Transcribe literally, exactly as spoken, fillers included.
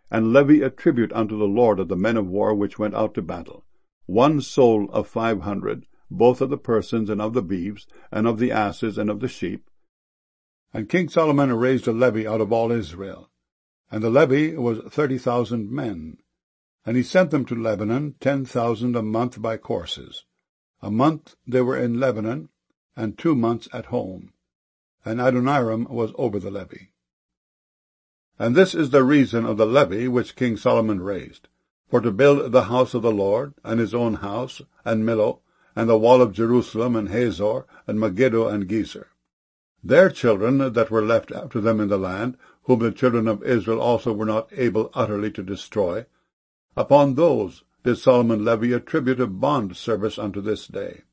and levy a tribute unto the Lord of the men of war which went out to battle, one soul of five hundred, both of the persons and of the beeves, and of the asses and of the sheep. And King Solomon raised a levy out of all Israel, and the levy was thirty thousand men. And he sent them to Lebanon, ten thousand a month by courses. A month they were in Lebanon, and two months at home. And Adoniram was over the levy. And this is the reason of the levy which King Solomon raised, for to build the house of the Lord, and his own house, and Millo, and the wall of Jerusalem, and Hazor, and Megiddo, and Gezer. Their children that were left after them in the land, whom the children of Israel also were not able utterly to destroy, upon those did Solomon levy a tribute of bond service unto this day.